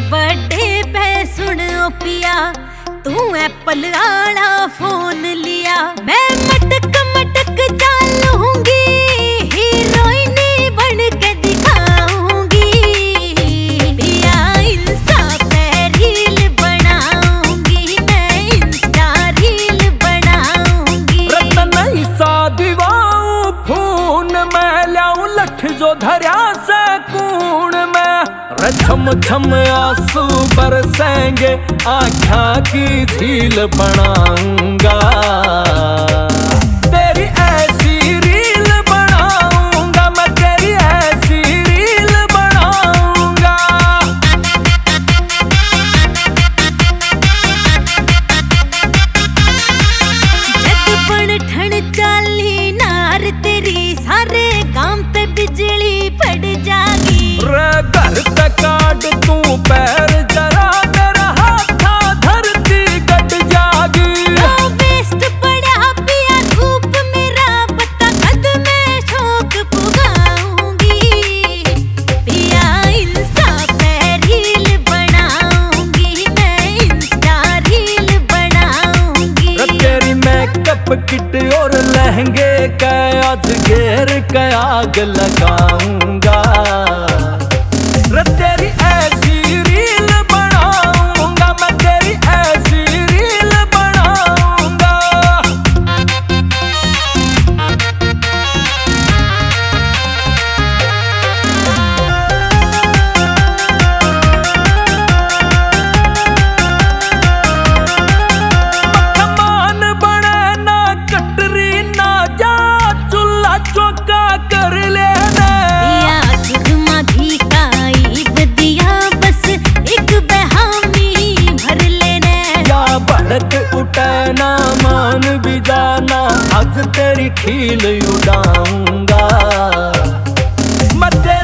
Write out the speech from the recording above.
Birthday पे सुन ओ पिया, तू एप्पल आला फोन लिया। मैं मटक मटक चालूंगी, हीरोइन बन के दिखाऊंगी। पिया इंस्टा पे रील बनाऊंगी, मैं इंस्टा रील बनाऊंगी। रतन ईसा दिवाऊं खून में, ल्याऊं लठ जो धर्या से कूण में। छम छम आंसू बरसेंगे, आँखा की झील बनाऊंगा। तेरी ऐसी रील बनाऊंगा, मैं तेरी ऐसी रील बनाऊंगा। जग बन ठण चाली नार तेरी, सारे काम पे बिजली पड़ जागी। घर पे काट तू पैर जरा, मेरा हाथा धरती कट जागी। वेस्ट पड़ा पिया धूप मेरा, पता कद मैं शौक पुगाऊंगी। पिया इंस्टा पे रील बनाऊंगी, मैं इंस्टा रील बनाऊंगी। तेरी मेकअप किट और लहंगे का आज घेर के आग लगाऊंगा। तेरी ऐसी रील बनाऊंगा, मैं तेरी ऐसी रील बनाऊंगा। मखमान बने ना कटरी ना जा, चूल्हा चौका कर लेना। भड़क उठे ना मान भी जाना, आज तेरी खील उड़ाऊंगा। मैं